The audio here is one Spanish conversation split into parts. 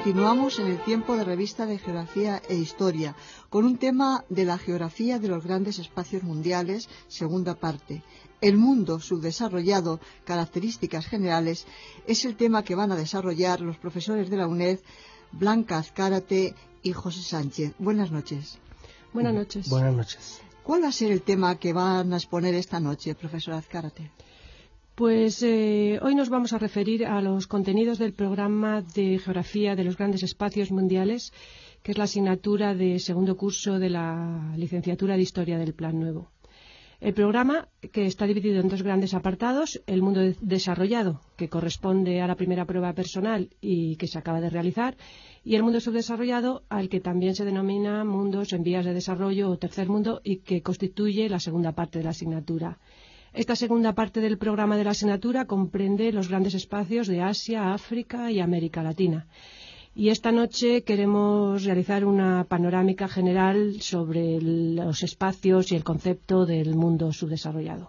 Continuamos en el tiempo de revista de Geografía e Historia, con un tema de la geografía de los grandes espacios mundiales, segunda parte. El mundo subdesarrollado, características generales, es el tema que van a desarrollar los profesores de la UNED, Blanca Azcárate y José Sánchez. Buenas noches. Buenas noches. Buenas noches. ¿Cuál va a ser el tema que van a exponer esta noche, profesora Azcárate? Pues hoy nos vamos a referir a los contenidos del programa de Geografía de los Grandes Espacios Mundiales, que es la asignatura de segundo curso de la licenciatura de Historia del Plan Nuevo. El programa, que está dividido en dos grandes apartados, el mundo desarrollado, que corresponde a la primera prueba personal y que se acaba de realizar, y el mundo subdesarrollado, al que también se denomina mundos en vías de desarrollo o tercer mundo y que constituye la segunda parte de la asignatura. Esta segunda parte del programa de la asignatura comprende los grandes espacios de Asia, África y América Latina. Y esta noche queremos realizar una panorámica general sobre los espacios y el concepto del mundo subdesarrollado.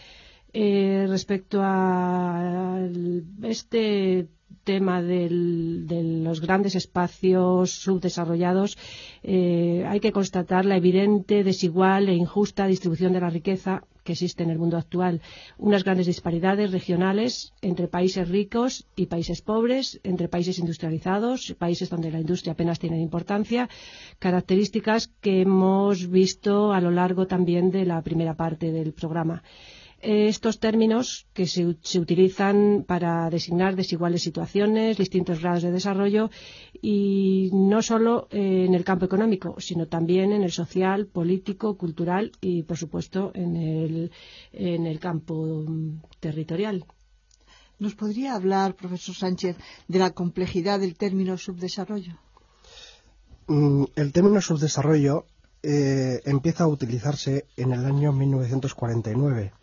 Respecto a este tema de los grandes espacios subdesarrollados, hay que constatar la evidente, desigual e injusta distribución de la riqueza que existe en el mundo actual, unas grandes disparidades regionales entre países ricos y países pobres, entre países industrializados, países donde la industria apenas tiene importancia, características que hemos visto a lo largo también de la primera parte del programa. Estos términos que se utilizan para designar desiguales situaciones, distintos grados de desarrollo, y no solo en el campo económico, sino también en el social, político, cultural y, por supuesto, en el campo territorial. ¿Nos podría hablar, profesor Sánchez, de la complejidad del término subdesarrollo? El término subdesarrollo empieza a utilizarse en el año 1949.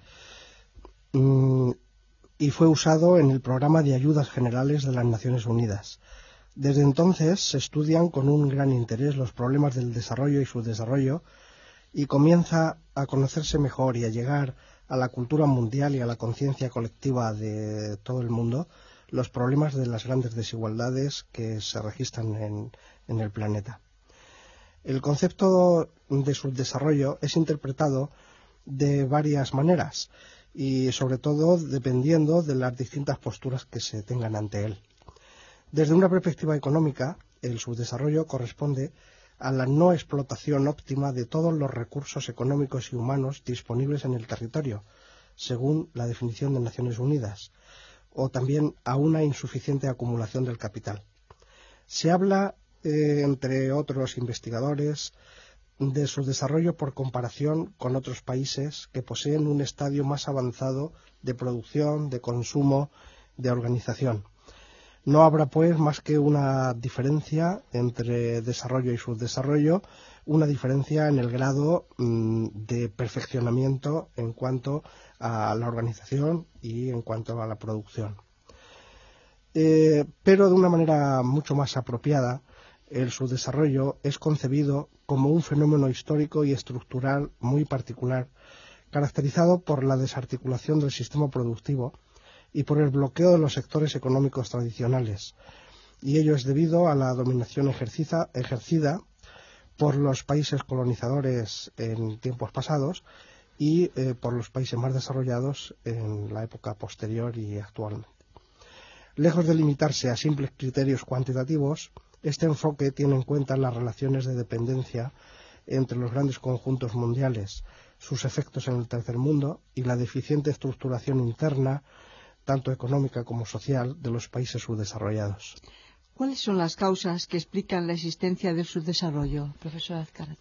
Y fue usado en el Programa de Ayudas Generales de las Naciones Unidas. Desde entonces se estudian con un gran interés los problemas del desarrollo y subdesarrollo y comienza a conocerse mejor y a llegar a la cultura mundial y a la conciencia colectiva de todo el mundo los problemas de las grandes desigualdades que se registran en el planeta. El concepto de subdesarrollo es interpretado de varias maneras y sobre todo dependiendo de las distintas posturas que se tengan ante él. Desde una perspectiva económica, el subdesarrollo corresponde a la no explotación óptima de todos los recursos económicos y humanos disponibles en el territorio, según la definición de Naciones Unidas, o también a una insuficiente acumulación del capital. Se habla, entre otros investigadores, de su desarrollo por comparación con otros países que poseen un estadio más avanzado de producción, de consumo, de organización. No habrá, pues, más que una diferencia entre desarrollo y subdesarrollo, una diferencia en el grado de perfeccionamiento en cuanto a la organización y en cuanto a la producción. Pero de una manera mucho más apropiada, el subdesarrollo es concebido como un fenómeno histórico y estructural muy particular, caracterizado por la desarticulación del sistema productivo y por el bloqueo de los sectores económicos tradicionales, y ello es debido a la dominación ejercida por los países colonizadores en tiempos pasados y por los países más desarrollados en la época posterior y actualmente. Lejos de limitarse a simples criterios cuantitativos, este enfoque tiene en cuenta las relaciones de dependencia entre los grandes conjuntos mundiales, sus efectos en el tercer mundo y la deficiente estructuración interna, tanto económica como social, de los países subdesarrollados. ¿Cuáles son las causas que explican la existencia del subdesarrollo, profesora Azcárate?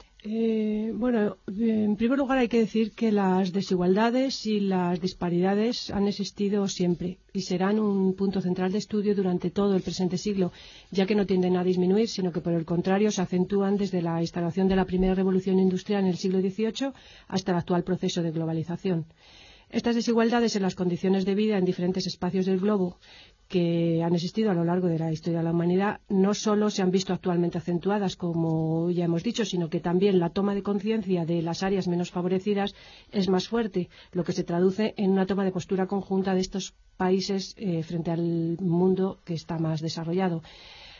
En primer lugar hay que decir que las desigualdades y las disparidades han existido siempre y serán un punto central de estudio durante todo el presente siglo, ya que no tienden a disminuir, sino que por el contrario se acentúan desde la instalación de la primera revolución industrial en el siglo XVIII hasta el actual proceso de globalización. Estas desigualdades en las condiciones de vida en diferentes espacios del globo que han existido a lo largo de la historia de la humanidad no solo se han visto actualmente acentuadas, como ya hemos dicho, sino que también la toma de conciencia de las áreas menos favorecidas es más fuerte, lo que se traduce en una toma de postura conjunta de estos países frente al mundo que está más desarrollado.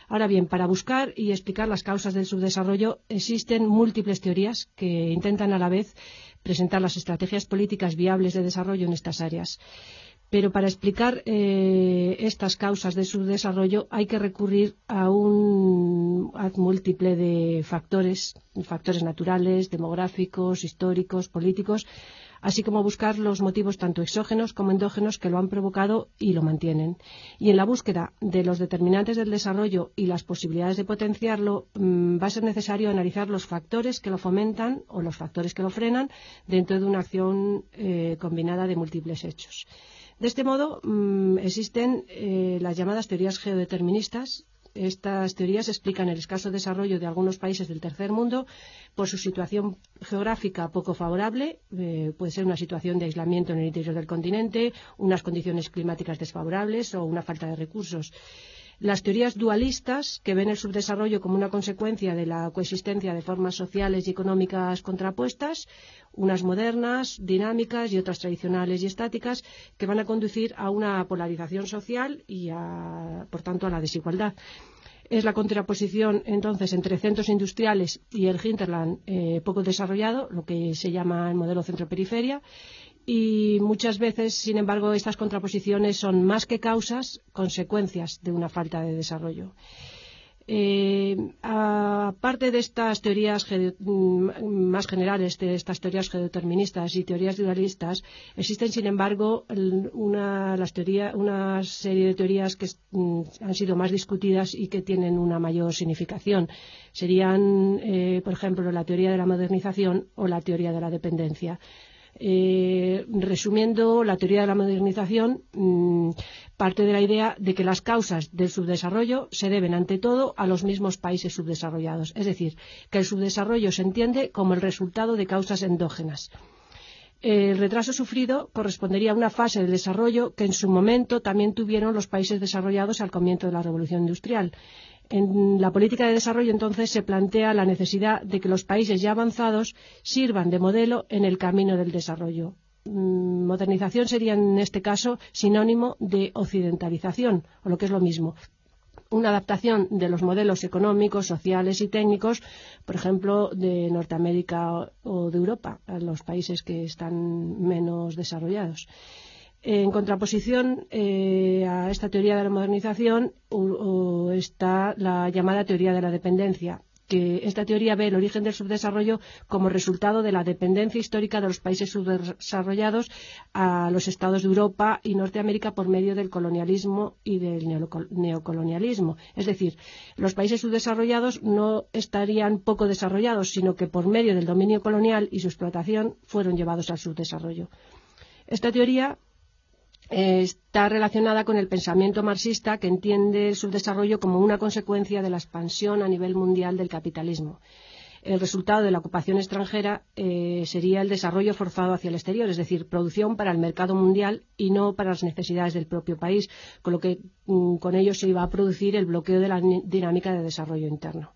Ahora bien, para buscar y explicar las causas del subdesarrollo existen múltiples teorías que intentan a la vez presentar las estrategias políticas viables de desarrollo en estas áreas. Pero para explicar estas causas de subdesarrollo hay que recurrir a un múltiple de factores naturales, demográficos, históricos, políticos, así como buscar los motivos tanto exógenos como endógenos que lo han provocado y lo mantienen. Y en la búsqueda de los determinantes del desarrollo y las posibilidades de potenciarlo, va a ser necesario analizar los factores que lo fomentan o los factores que lo frenan dentro de una acción combinada de múltiples hechos. De este modo, existen las llamadas teorías geodeterministas. Estas teorías explican el escaso desarrollo de algunos países del tercer mundo por su situación geográfica poco favorable. Puede ser una situación de aislamiento en el interior del continente, unas condiciones climáticas desfavorables o una falta de recursos. Las teorías dualistas, que ven el subdesarrollo como una consecuencia de la coexistencia de formas sociales y económicas contrapuestas, unas modernas, dinámicas y otras tradicionales y estáticas, que van a conducir a una polarización social y, por tanto, a la desigualdad. Es la contraposición, entonces, entre centros industriales y el hinterland poco desarrollado, lo que se llama el modelo centro-periferia. Y muchas veces, sin embargo, estas contraposiciones son más que causas, consecuencias de una falta de desarrollo. Aparte de estas teorías más generales, de estas teorías geodeterministas y teorías dualistas, existen, sin embargo, una serie de teorías que han sido más discutidas y que tienen una mayor significación. Serían, por ejemplo, la teoría de la modernización o la teoría de la dependencia. Resumiendo, la teoría de la modernización parte de la idea de que las causas del subdesarrollo se deben ante todo a los mismos países subdesarrollados, es decir, que el subdesarrollo se entiende como el resultado de causas endógenas. El retraso sufrido correspondería a una fase del desarrollo que en su momento también tuvieron los países desarrollados al comienzo de la revolución industrial. En la política de desarrollo, entonces, se plantea la necesidad de que los países ya avanzados sirvan de modelo en el camino del desarrollo. Modernización sería, en este caso, sinónimo de occidentalización, o lo que es lo mismo, una adaptación de los modelos económicos, sociales y técnicos, por ejemplo, de Norteamérica o de Europa, a los países que están menos desarrollados. En contraposición a esta teoría de la modernización está la llamada teoría de la dependencia, que esta teoría ve el origen del subdesarrollo como resultado de la dependencia histórica de los países subdesarrollados a los estados de Europa y Norteamérica por medio del colonialismo y del neocolonialismo. Es decir, los países subdesarrollados no estarían poco desarrollados, sino que por medio del dominio colonial y su explotación fueron llevados al subdesarrollo. Esta teoría está relacionada con el pensamiento marxista, que entiende el subdesarrollo como una consecuencia de la expansión a nivel mundial del capitalismo. El resultado de la ocupación extranjera sería el desarrollo forzado hacia el exterior, es decir, producción para el mercado mundial y no para las necesidades del propio país, con lo que con ello se iba a producir el bloqueo de la dinámica de desarrollo interno.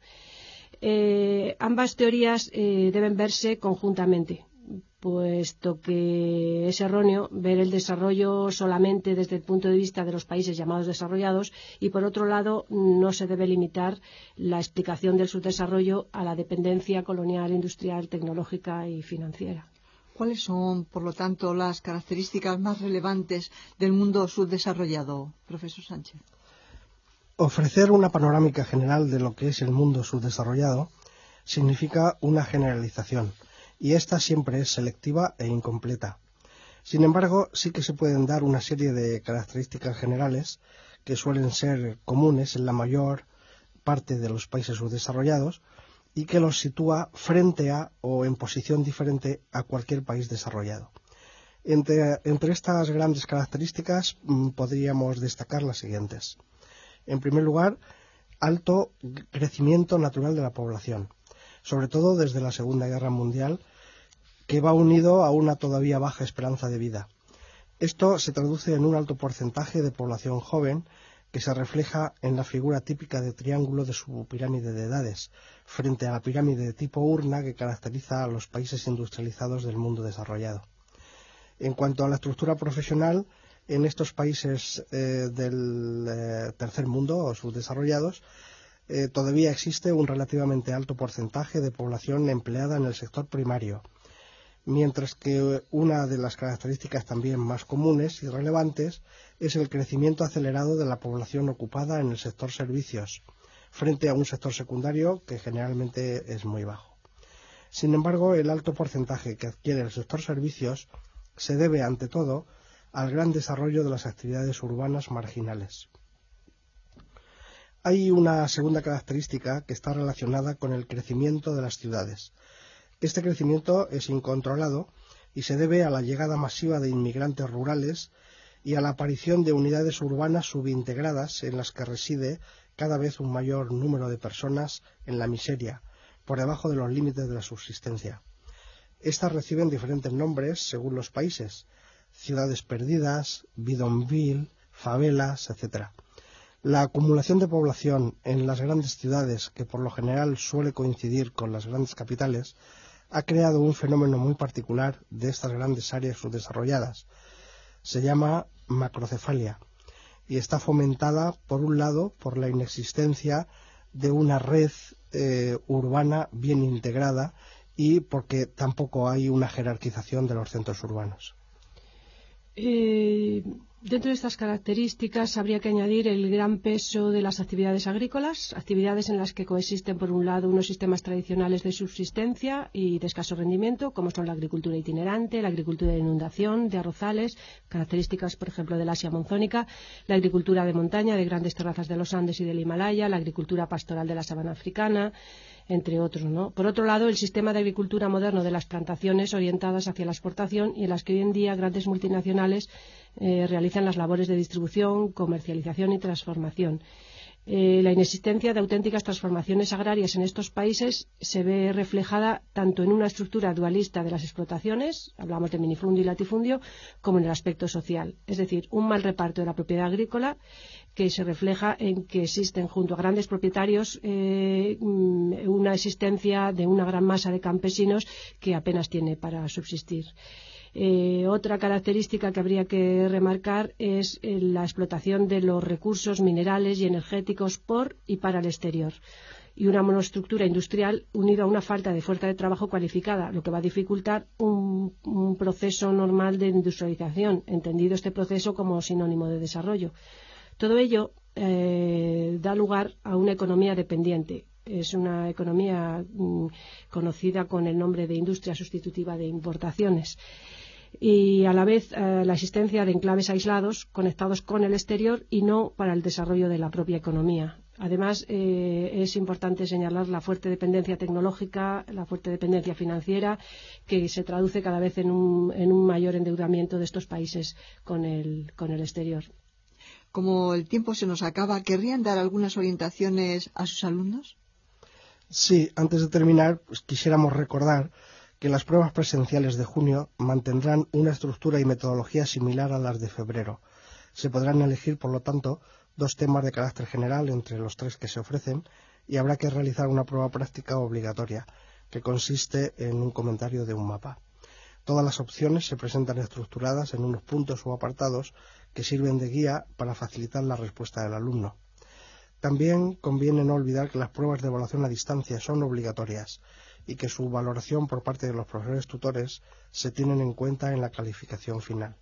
Ambas teorías deben verse conjuntamente, puesto que es erróneo ver el desarrollo solamente desde el punto de vista de los países llamados desarrollados y, por otro lado, no se debe limitar la explicación del subdesarrollo a la dependencia colonial, industrial, tecnológica y financiera. ¿Cuáles son, por lo tanto, las características más relevantes del mundo subdesarrollado, profesor Sánchez? Ofrecer una panorámica general de lo que es el mundo subdesarrollado significa una generalización, y esta siempre es selectiva e incompleta. Sin embargo, sí que se pueden dar una serie de características generales que suelen ser comunes en la mayor parte de los países subdesarrollados y que los sitúa frente a o en posición diferente a cualquier país desarrollado. Entre estas grandes características podríamos destacar las siguientes. En primer lugar, alto crecimiento natural de la población, sobre todo desde la Segunda Guerra Mundial, que va unido a una todavía baja esperanza de vida. Esto se traduce en un alto porcentaje de población joven que se refleja en la figura típica de triángulo de su pirámide de edades, frente a la pirámide de tipo urna que caracteriza a los países industrializados del mundo desarrollado. En cuanto a la estructura profesional, en estos países del tercer mundo o subdesarrollados, todavía existe un relativamente alto porcentaje de población empleada en el sector primario, mientras que una de las características también más comunes y relevantes es el crecimiento acelerado de la población ocupada en el sector servicios, frente a un sector secundario que generalmente es muy bajo. Sin embargo, el alto porcentaje que adquiere el sector servicios se debe, ante todo, al gran desarrollo de las actividades urbanas marginales. Hay una segunda característica que está relacionada con el crecimiento de las ciudades. Este crecimiento es incontrolado y se debe a la llegada masiva de inmigrantes rurales y a la aparición de unidades urbanas subintegradas en las que reside cada vez un mayor número de personas en la miseria, por debajo de los límites de la subsistencia. Estas reciben diferentes nombres según los países: ciudades perdidas, bidonville, favelas, etc. La acumulación de población en las grandes ciudades, que por lo general suele coincidir con las grandes capitales, ha creado un fenómeno muy particular de estas grandes áreas subdesarrolladas. Se llama macrocefalia y está fomentada, por un lado, por la inexistencia de una red urbana bien integrada y porque tampoco hay una jerarquización de los centros urbanos. Dentro de estas características habría que añadir el gran peso de las actividades agrícolas, actividades en las que coexisten por un lado unos sistemas tradicionales de subsistencia y de escaso rendimiento, como son la agricultura itinerante, la agricultura de inundación, de arrozales, características por ejemplo del Asia monzónica, la agricultura de montaña, de grandes terrazas de los Andes y del Himalaya, la agricultura pastoral de la sabana africana, entre otros, ¿no? Por otro lado, el sistema de agricultura moderno de las plantaciones orientadas hacia la exportación y en las que hoy en día grandes multinacionales realizan las labores de distribución, comercialización y transformación. La inexistencia de auténticas transformaciones agrarias en estos países se ve reflejada tanto en una estructura dualista de las explotaciones, hablamos de minifundio y latifundio, como en el aspecto social, es decir, un mal reparto de la propiedad agrícola que se refleja en que existen junto a grandes propietarios una existencia de una gran masa de campesinos que apenas tiene para subsistir. Otra característica que habría que remarcar es la explotación de los recursos minerales y energéticos por y para el exterior y una monoestructura industrial unida a una falta de fuerza de trabajo cualificada, lo que va a dificultar un proceso normal de industrialización, entendido este proceso como sinónimo de desarrollo. Todo ello da lugar a una economía dependiente. Es una economía conocida con el nombre de industria sustitutiva de importaciones y a la vez la existencia de enclaves aislados conectados con el exterior y no para el desarrollo de la propia economía. Además, es importante señalar la fuerte dependencia tecnológica, la fuerte dependencia financiera, que se traduce cada vez en un mayor endeudamiento de estos países con el exterior. Como el tiempo se nos acaba, ¿querrían dar algunas orientaciones a sus alumnos? Sí, antes de terminar, pues quisiéramos recordar que las pruebas presenciales de junio mantendrán una estructura y metodología similar a las de febrero. Se podrán elegir, por lo tanto, 2 temas de carácter general entre los 3 que se ofrecen y habrá que realizar una prueba práctica obligatoria, que consiste en un comentario de un mapa. Todas las opciones se presentan estructuradas en unos puntos o apartados que sirven de guía para facilitar la respuesta del alumno. También conviene no olvidar que las pruebas de evaluación a distancia son obligatorias y que su valoración por parte de los profesores tutores se tienen en cuenta en la calificación final.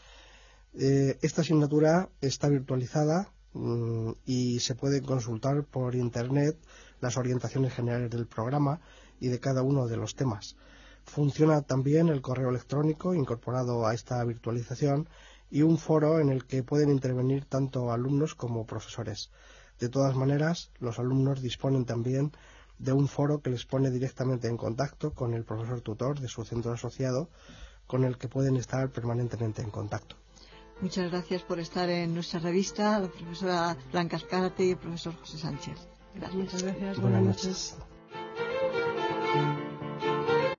Esta asignatura está virtualizada y se pueden consultar por Internet las orientaciones generales del programa y de cada uno de los temas. Funciona también el correo electrónico incorporado a esta virtualización y un foro en el que pueden intervenir tanto alumnos como profesores. De todas maneras, los alumnos disponen también de un foro que les pone directamente en contacto con el profesor tutor de su centro asociado, con el que pueden estar permanentemente en contacto. Muchas gracias por estar en nuestra revista, la profesora Blanca Azcárate y el profesor José Sánchez. Gracias. Muchas gracias. Buenas noches.